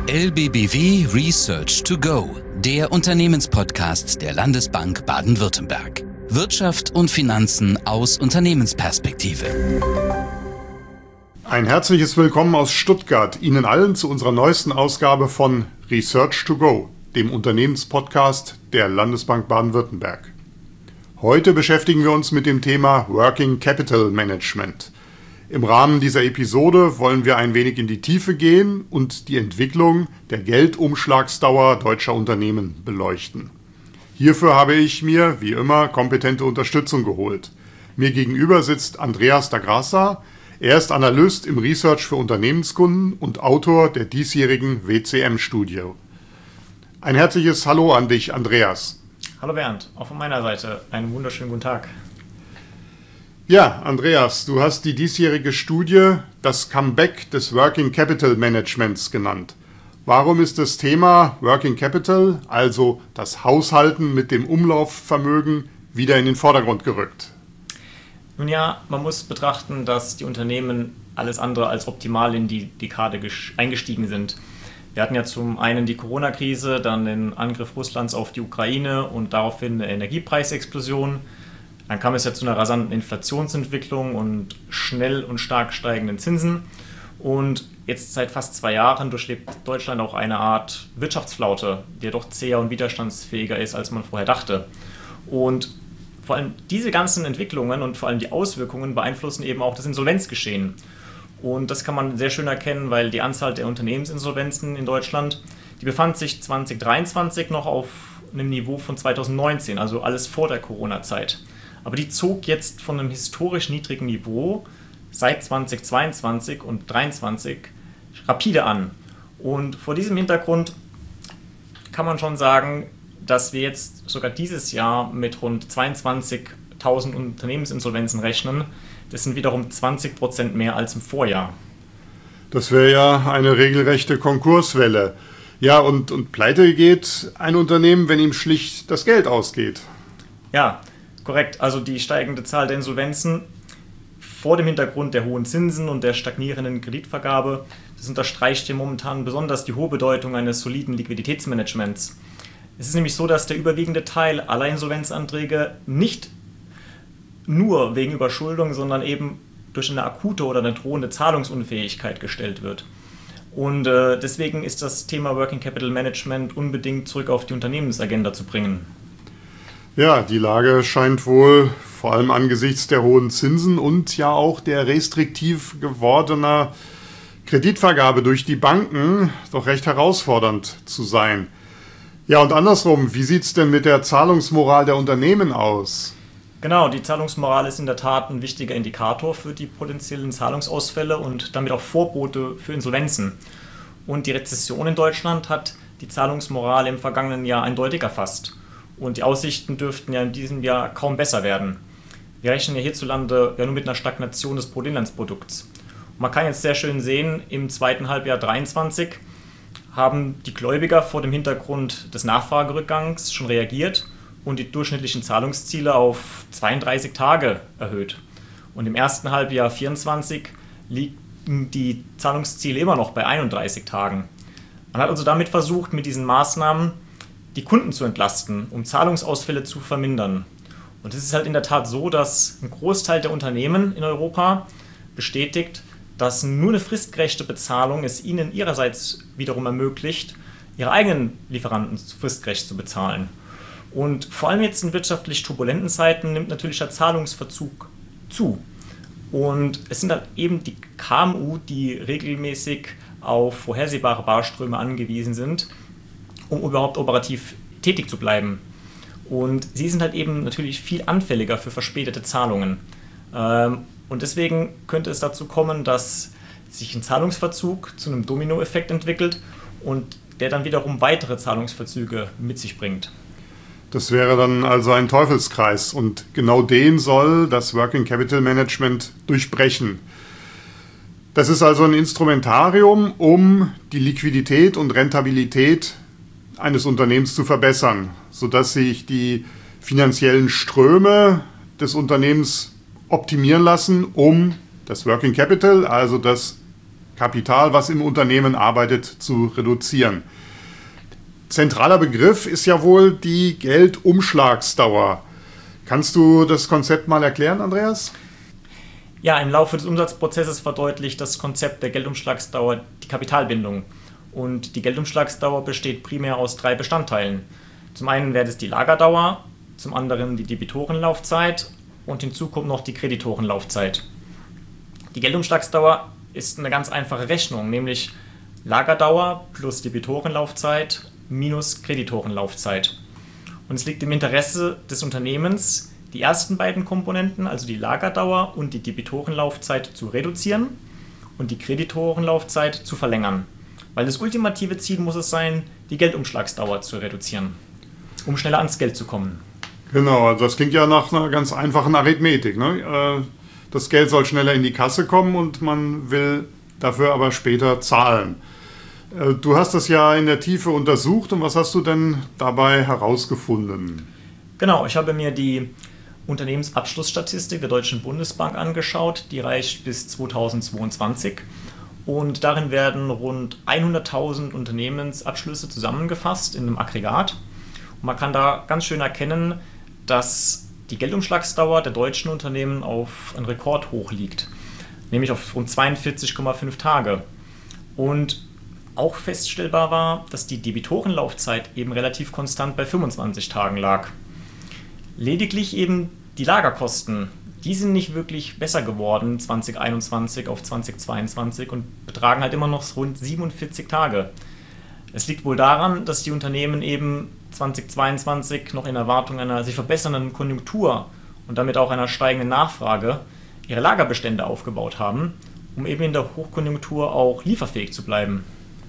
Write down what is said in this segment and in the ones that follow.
LBBW Research to Go, der Unternehmenspodcast der Landesbank Baden-Württemberg. Wirtschaft und Finanzen aus Unternehmensperspektive. Ein herzliches Willkommen aus Stuttgart, Ihnen allen zu unserer neuesten Ausgabe von Research to Go, dem Unternehmenspodcast der Landesbank Baden-Württemberg. Heute beschäftigen wir uns mit dem Thema Working Capital Management. Im Rahmen dieser Episode wollen wir ein wenig in die Tiefe gehen und die Entwicklung der Geldumschlagsdauer deutscher Unternehmen beleuchten. Hierfür habe ich mir, wie immer, kompetente Unterstützung geholt. Mir gegenüber sitzt Andreas da Grassa. Er ist Analyst im Research für Unternehmenskunden und Autor der diesjährigen WCM-Studie. Ein herzliches Hallo an dich, Andreas. Hallo Bernd, auch von meiner Seite einen wunderschönen guten Tag. Ja, Andreas, du hast die diesjährige Studie das Comeback des Working Capital Managements genannt. Warum ist das Thema Working Capital, also das Haushalten mit dem Umlaufvermögen, wieder in den Vordergrund gerückt? Nun ja, man muss betrachten, dass die Unternehmen alles andere als optimal in die Dekade eingestiegen sind. Wir hatten ja zum einen die Corona-Krise, dann den Angriff Russlands auf die Ukraine und daraufhin eine Energiepreisexplosion. Dann kam es ja zu einer rasanten Inflationsentwicklung und schnell und stark steigenden Zinsen. Und jetzt seit fast 2 Jahren durchlebt Deutschland auch eine Art Wirtschaftsflaute, die ja doch zäher und widerstandsfähiger ist, als man vorher dachte. Und vor allem diese ganzen Entwicklungen und vor allem die Auswirkungen beeinflussen eben auch das Insolvenzgeschehen. Und das kann man sehr schön erkennen, weil die Anzahl der Unternehmensinsolvenzen in Deutschland, die befand sich 2023 noch auf einem Niveau von 2019, also alles vor der Corona-Zeit. Aber die zog jetzt von einem historisch niedrigen Niveau seit 2022 und 2023 rapide an. Und vor diesem Hintergrund kann man schon sagen, dass wir jetzt sogar dieses Jahr mit rund 22.000 Unternehmensinsolvenzen rechnen. Das sind wiederum 20% mehr als im Vorjahr. Das wäre ja eine regelrechte Konkurswelle. Ja, und pleite geht ein Unternehmen, wenn ihm schlicht das Geld ausgeht. Ja, korrekt. Also die steigende Zahl der Insolvenzen vor dem Hintergrund der hohen Zinsen und der stagnierenden Kreditvergabe, das unterstreicht hier momentan besonders die hohe Bedeutung eines soliden Liquiditätsmanagements. Es ist nämlich so, dass der überwiegende Teil aller Insolvenzanträge nicht nur wegen Überschuldung, sondern eben durch eine akute oder eine drohende Zahlungsunfähigkeit gestellt wird. Und deswegen ist das Thema Working Capital Management unbedingt zurück auf die Unternehmensagenda zu bringen. Ja, die Lage scheint wohl vor allem angesichts der hohen Zinsen und ja auch der restriktiv gewordener Kreditvergabe durch die Banken doch recht herausfordernd zu sein. Ja, und andersrum, wie sieht es denn mit der Zahlungsmoral der Unternehmen aus? Genau, die Zahlungsmoral ist in der Tat ein wichtiger Indikator für die potenziellen Zahlungsausfälle und damit auch Vorbote für Insolvenzen. Und die Rezession in Deutschland hat die Zahlungsmoral im vergangenen Jahr eindeutig erfasst. Und die Aussichten dürften ja in diesem Jahr kaum besser werden. Wir rechnen ja hierzulande ja nur mit einer Stagnation des Bruttoinlandsprodukts. Und man kann jetzt sehr schön sehen, im zweiten Halbjahr 2023 haben die Gläubiger vor dem Hintergrund des Nachfragerückgangs schon reagiert und die durchschnittlichen Zahlungsziele auf 32 Tage erhöht. Und im ersten Halbjahr 2024 liegen die Zahlungsziele immer noch bei 31 Tagen. Man hat also damit versucht, mit diesen Maßnahmen die Kunden zu entlasten, um Zahlungsausfälle zu vermindern. Und es ist halt in der Tat so, dass ein Großteil der Unternehmen in Europa bestätigt, dass nur eine fristgerechte Bezahlung es ihnen ihrerseits wiederum ermöglicht, ihre eigenen Lieferanten fristgerecht zu bezahlen. Und vor allem jetzt in wirtschaftlich turbulenten Zeiten nimmt natürlich der Zahlungsverzug zu. Und es sind halt eben die KMU, die regelmäßig auf vorhersehbare Barströme angewiesen sind, um überhaupt operativ tätig zu bleiben. Und sie sind halt eben natürlich viel anfälliger für verspätete Zahlungen. Und deswegen könnte es dazu kommen, dass sich ein Zahlungsverzug zu einem Dominoeffekt entwickelt und der dann wiederum weitere Zahlungsverzüge mit sich bringt. Das wäre dann also ein Teufelskreis und genau den soll das Working Capital Management durchbrechen. Das ist also ein Instrumentarium, um die Liquidität und Rentabilität eines Unternehmens zu verbessern, sodass sich die finanziellen Ströme des Unternehmens optimieren lassen, um das Working Capital, also das Kapital, was im Unternehmen arbeitet, zu reduzieren. Zentraler Begriff ist ja wohl die Geldumschlagsdauer. Kannst du das Konzept mal erklären, Andreas? Ja, im Laufe des Umsatzprozesses verdeutlicht das Konzept der Geldumschlagsdauer die Kapitalbindung. Und die Geldumschlagsdauer besteht primär aus 3 Bestandteilen. Zum einen wäre es die Lagerdauer, zum anderen die Debitorenlaufzeit und hinzu kommt noch die Kreditorenlaufzeit. Die Geldumschlagsdauer ist eine ganz einfache Rechnung, nämlich Lagerdauer plus Debitorenlaufzeit minus Kreditorenlaufzeit. Und es liegt im Interesse des Unternehmens, die ersten beiden Komponenten, also die Lagerdauer und die Debitorenlaufzeit, zu reduzieren und die Kreditorenlaufzeit zu verlängern. Weil das ultimative Ziel muss es sein, die Geldumschlagsdauer zu reduzieren, um schneller ans Geld zu kommen. Genau, also das klingt ja nach einer ganz einfachen Arithmetik, ne? Das Geld soll schneller in die Kasse kommen und man will dafür aber später zahlen. Du hast das ja in der Tiefe untersucht und was hast du denn dabei herausgefunden? Genau, ich habe mir die Unternehmensabschlussstatistik der Deutschen Bundesbank angeschaut, die reicht bis 2022 und darin werden rund 100.000 Unternehmensabschlüsse zusammengefasst in einem Aggregat. Und man kann da ganz schön erkennen, dass die Geldumschlagsdauer der deutschen Unternehmen auf einen Rekordhoch liegt, nämlich auf rund 42,5 Tage. Und auch feststellbar war, dass die Debitorenlaufzeit eben relativ konstant bei 25 Tagen lag. Lediglich eben die Lagerkosten, die sind nicht wirklich besser geworden 2021 auf 2022 und betragen halt immer noch rund 47 Tage. Es liegt wohl daran, dass die Unternehmen eben 2022 noch in Erwartung einer sich verbessernden Konjunktur und damit auch einer steigenden Nachfrage ihre Lagerbestände aufgebaut haben, um eben in der Hochkonjunktur auch lieferfähig zu bleiben.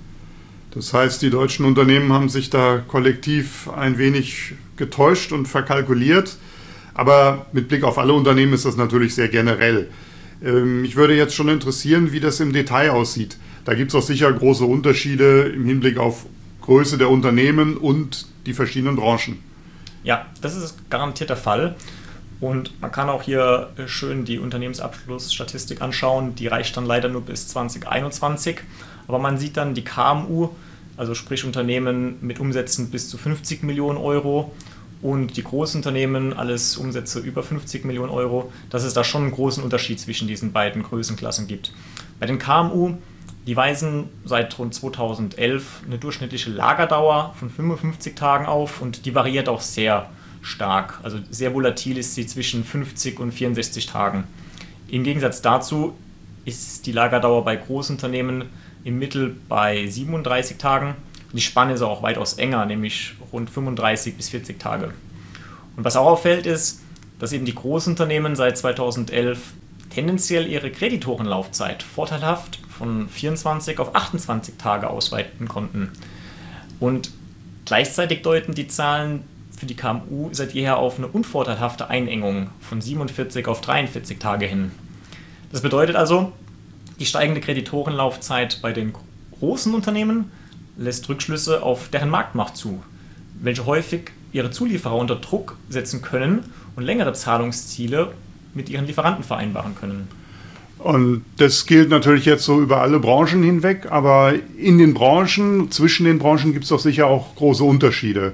Das heißt, die deutschen Unternehmen haben sich da kollektiv ein wenig getäuscht und verkalkuliert. Aber mit Blick auf alle Unternehmen ist das natürlich sehr generell. Mich würde jetzt schon interessieren, wie das im Detail aussieht. Da gibt es auch sicher große Unterschiede im Hinblick auf Größe der Unternehmen und die verschiedenen Branchen. Ja, das ist garantiert der Fall. Und man kann auch hier schön die Unternehmensabschlussstatistik anschauen. Die reicht dann leider nur bis 2021. Aber man sieht dann die KMU, also sprich Unternehmen mit Umsätzen bis zu 50 Millionen Euro und die Großunternehmen, alles Umsätze über 50 Millionen Euro, dass es da schon einen großen Unterschied zwischen diesen beiden Größenklassen gibt. Bei den KMU, die weisen seit rund 2011 eine durchschnittliche Lagerdauer von 55 Tagen auf und die variiert auch sehr stark. Also sehr volatil ist sie zwischen 50 und 64 Tagen. Im Gegensatz dazu ist die Lagerdauer bei Großunternehmen im Mittel bei 37 Tagen. Die Spanne ist auch weitaus enger, nämlich rund 35 bis 40 Tage. Und was auch auffällt ist, dass eben die Großunternehmen seit 2011 tendenziell ihre Kreditorenlaufzeit vorteilhaft von 24 auf 28 Tage ausweiten konnten. Und gleichzeitig deuten die Zahlen für die KMU seit jeher auf eine unvorteilhafte Einengung von 47 auf 43 Tage hin. Das bedeutet also, die steigende Kreditorenlaufzeit bei den großen Unternehmen lässt Rückschlüsse auf deren Marktmacht zu, welche häufig ihre Zulieferer unter Druck setzen können und längere Zahlungsziele mit ihren Lieferanten vereinbaren können. Und das gilt natürlich jetzt so über alle Branchen hinweg, aber in den Branchen, zwischen den Branchen gibt es doch sicher auch große Unterschiede.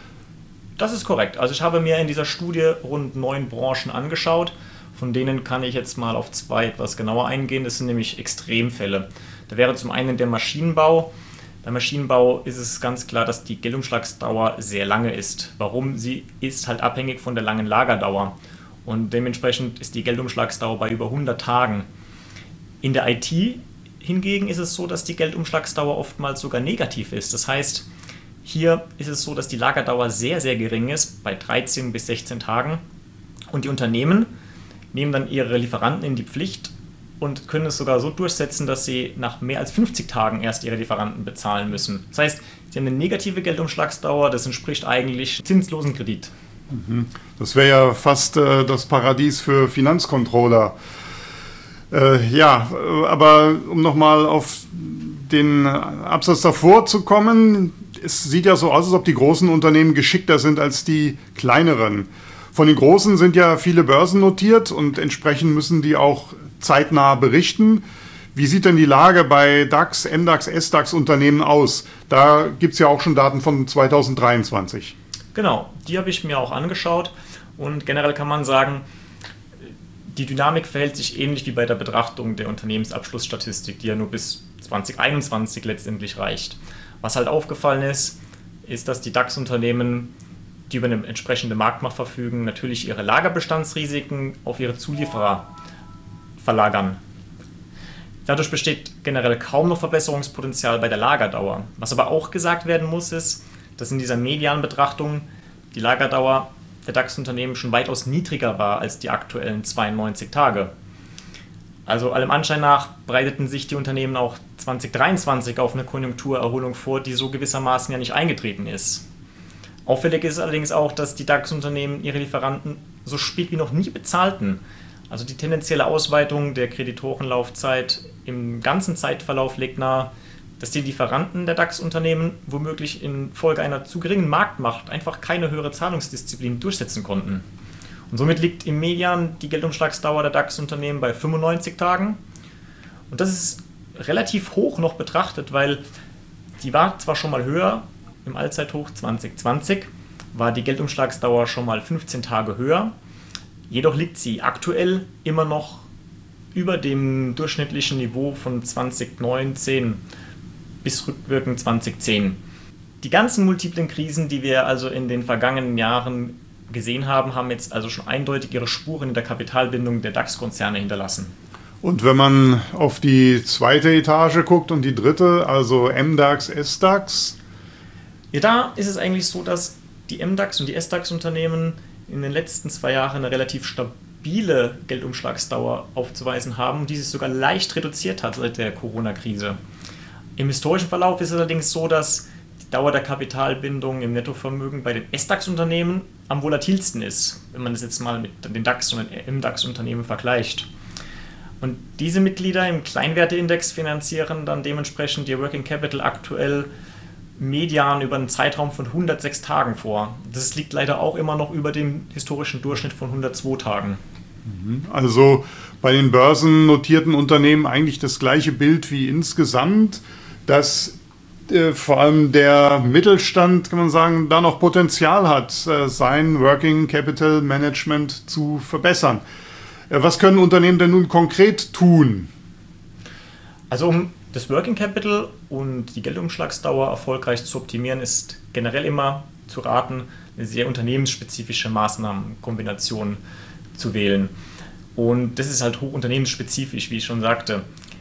Das ist korrekt. Also ich habe mir in dieser Studie rund 9 Branchen angeschaut. Von denen kann ich jetzt mal auf 2 etwas genauer eingehen. Das sind nämlich Extremfälle. Da wäre zum einen der Maschinenbau. Beim Maschinenbau ist es ganz klar, dass die Geldumschlagsdauer sehr lange ist. Warum? Sie ist halt abhängig von der langen Lagerdauer. Und dementsprechend ist die Geldumschlagsdauer bei über 100 Tagen. In der IT hingegen ist es so, dass die Geldumschlagsdauer oftmals sogar negativ ist. Das heißt, hier ist es so, dass die Lagerdauer sehr, sehr gering ist, bei 13 bis 16 Tagen. Und die Unternehmen nehmen dann ihre Lieferanten in die Pflicht und können es sogar so durchsetzen, dass sie nach mehr als 50 Tagen erst ihre Lieferanten bezahlen müssen. Das heißt, sie haben eine negative Geldumschlagsdauer, das entspricht eigentlich zinslosen Kredit. Das wäre ja fast das Paradies für Finanzcontroller. Ja, aber um nochmal auf den Absatz davor zu kommen, es sieht ja so aus, als ob die großen Unternehmen geschickter sind als die kleineren. Von den Großen sind ja viele Börsen notiert und entsprechend müssen die auch zeitnah berichten. Wie sieht denn die Lage bei DAX, MDAX, SDAX Unternehmen aus? Da gibt es ja auch schon Daten von 2023. Genau, die habe ich mir auch angeschaut und generell kann man sagen, die Dynamik verhält sich ähnlich wie bei der Betrachtung der Unternehmensabschlussstatistik, die ja nur bis 2021 letztendlich reicht. Was halt aufgefallen ist, dass die DAX-Unternehmen, die über eine entsprechende Marktmacht verfügen, natürlich ihre Lagerbestandsrisiken auf ihre Zulieferer verlagern. Dadurch besteht generell kaum noch Verbesserungspotenzial bei der Lagerdauer. Was aber auch gesagt werden muss, ist, dass in dieser Medianbetrachtung die Lagerdauer der DAX-Unternehmen schon weitaus niedriger war als die aktuellen 92 Tage. Also allem Anschein nach bereiteten sich die Unternehmen auch 2023 auf eine Konjunkturerholung vor, die so gewissermaßen ja nicht eingetreten ist. Auffällig ist allerdings auch, dass die DAX-Unternehmen ihre Lieferanten so spät wie noch nie bezahlten. Also die tendenzielle Ausweitung der Kreditorenlaufzeit im ganzen Zeitverlauf legt nahe, dass die Lieferanten der DAX-Unternehmen womöglich infolge einer zu geringen Marktmacht einfach keine höhere Zahlungsdisziplin durchsetzen konnten. Und somit liegt im Median die Geldumschlagsdauer der DAX-Unternehmen bei 95 Tagen. Und das ist relativ hoch noch betrachtet, weil die war zwar schon mal höher, im Allzeithoch 2020 war die Geldumschlagsdauer schon mal 15 Tage höher. Jedoch liegt sie aktuell immer noch über dem durchschnittlichen Niveau von 2019 bis rückwirkend 2010. Die ganzen multiplen Krisen, die wir also in den vergangenen Jahren gesehen haben, haben jetzt also schon eindeutig ihre Spuren in der Kapitalbindung der DAX-Konzerne hinterlassen. Und wenn man auf die zweite Etage guckt und die dritte, also MDAX, SDAX? Ja, da ist es eigentlich so, dass die MDAX und die SDAX-Unternehmen in den letzten 2 Jahren eine relativ stabile Geldumschlagsdauer aufzuweisen haben, die sich sogar leicht reduziert hat seit der Corona-Krise. Im historischen Verlauf ist es allerdings so, dass die Dauer der Kapitalbindung im Nettovermögen bei den SDAX-Unternehmen am volatilsten ist, wenn man das jetzt mal mit den DAX- und den MDAX-Unternehmen vergleicht. Und diese Mitglieder im Kleinwerteindex finanzieren dann dementsprechend ihr Working Capital aktuell median über einen Zeitraum von 106 Tagen vor. Das liegt leider auch immer noch über dem historischen Durchschnitt von 102 Tagen. Also bei den börsennotierten Unternehmen eigentlich das gleiche Bild wie insgesamt, dass vor allem der Mittelstand, kann man sagen, da noch Potenzial hat, sein Working Capital Management zu verbessern. Was können Unternehmen denn nun konkret tun? Also um das Working Capital und die Geldumschlagsdauer erfolgreich zu optimieren, ist generell immer zu raten, eine sehr unternehmensspezifische Maßnahmenkombination zu wählen. Und das ist halt hoch unternehmensspezifisch, wie ich schon sagte.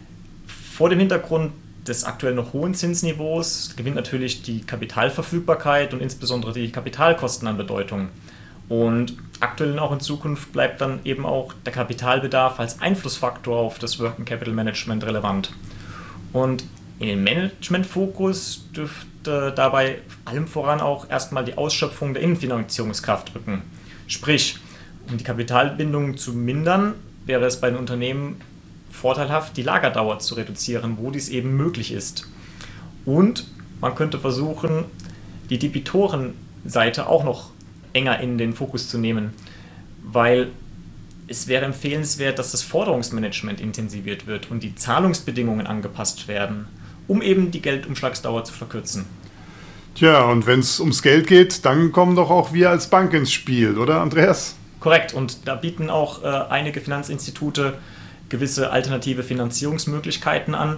Vor dem Hintergrund des aktuell noch hohen Zinsniveaus gewinnt natürlich die Kapitalverfügbarkeit und insbesondere die Kapitalkosten an Bedeutung. Und aktuell und auch in Zukunft bleibt dann eben auch der Kapitalbedarf als Einflussfaktor auf das Working Capital Management relevant. Und in den Managementfokus dürfte dabei allem voran auch erstmal die Ausschöpfung der Innenfinanzierungskraft rücken. Sprich, um die Kapitalbindung zu mindern, wäre es bei den Unternehmen vorteilhaft, die Lagerdauer zu reduzieren, wo dies eben möglich ist. Und man könnte versuchen, die Debitorenseite auch noch enger in den Fokus zu nehmen, weil es wäre empfehlenswert, dass das Forderungsmanagement intensiviert wird und die Zahlungsbedingungen angepasst werden, um eben die Geldumschlagsdauer zu verkürzen. Tja, und wenn es ums Geld geht, dann kommen doch auch wir als Bank ins Spiel, oder Andreas? Korrekt, und da bieten auch einige Finanzinstitute gewisse alternative Finanzierungsmöglichkeiten an.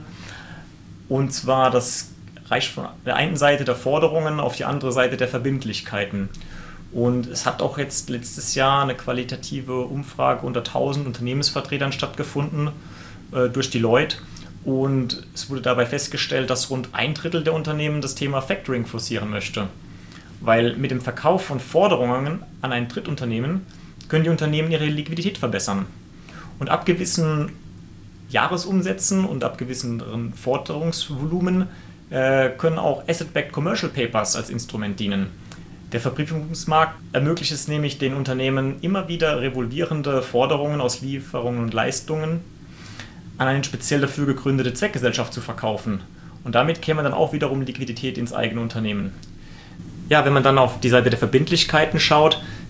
Und zwar, das reicht von der einen Seite der Forderungen auf die andere Seite der Verbindlichkeiten. Und es hat auch jetzt letztes Jahr eine qualitative Umfrage unter 1000 Unternehmensvertretern stattgefunden durch Deloitte. Und es wurde dabei festgestellt, dass rund 1/3 der Unternehmen das Thema Factoring forcieren möchte. Weil mit dem Verkauf von Forderungen an ein Drittunternehmen können die Unternehmen ihre Liquidität verbessern. Und ab gewissen Jahresumsätzen und ab gewissen Forderungsvolumen können auch Asset-Backed Commercial Papers als Instrument dienen. Der Verbriefungsmarkt ermöglicht es nämlich den Unternehmen, immer wieder revolvierende Forderungen aus Lieferungen und Leistungen an eine speziell dafür gegründete Zweckgesellschaft zu verkaufen. Und damit käme dann auch wiederum Liquidität ins eigene Unternehmen. Ja, wenn man dann auf die Seite der Verbindlichkeiten schaut,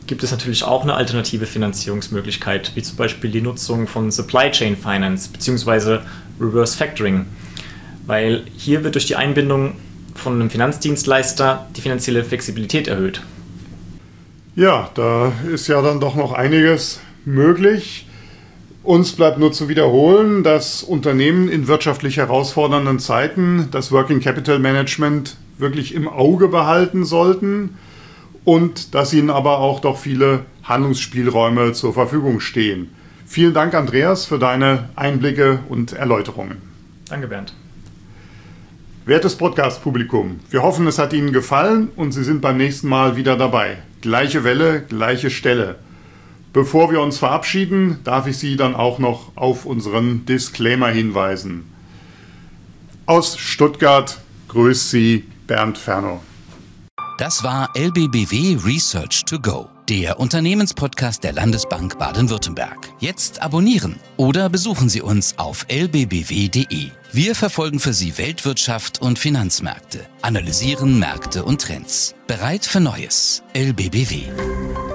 gibt es natürlich auch eine alternative Finanzierungsmöglichkeit, wie zum Beispiel die Nutzung von Supply Chain Finance bzw. Reverse Factoring, weil hier wird durch die Einbindung von einem Finanzdienstleister die finanzielle Flexibilität erhöht. Ja, da ist ja dann doch noch einiges möglich. Uns bleibt nur zu wiederholen, dass Unternehmen in wirtschaftlich herausfordernden Zeiten das Working Capital Management wirklich im Auge behalten sollten und dass ihnen aber auch doch viele Handlungsspielräume zur Verfügung stehen. Vielen Dank, Andreas, für deine Einblicke und Erläuterungen. Danke, Bernd. Wertes Podcast-Publikum, wir hoffen, es hat Ihnen gefallen und Sie sind beim nächsten Mal wieder dabei. Gleiche Welle, gleiche Stelle. Bevor wir uns verabschieden, darf ich Sie dann auch noch auf unseren Disclaimer hinweisen. Aus Stuttgart grüßt Sie Bernd Fernow. Das war LBBW Research to Go, der Unternehmenspodcast der Landesbank Baden-Württemberg. Jetzt abonnieren oder besuchen Sie uns auf lbbw.de. Wir verfolgen für Sie Weltwirtschaft und Finanzmärkte, analysieren Märkte und Trends. Bereit für Neues. LBBW.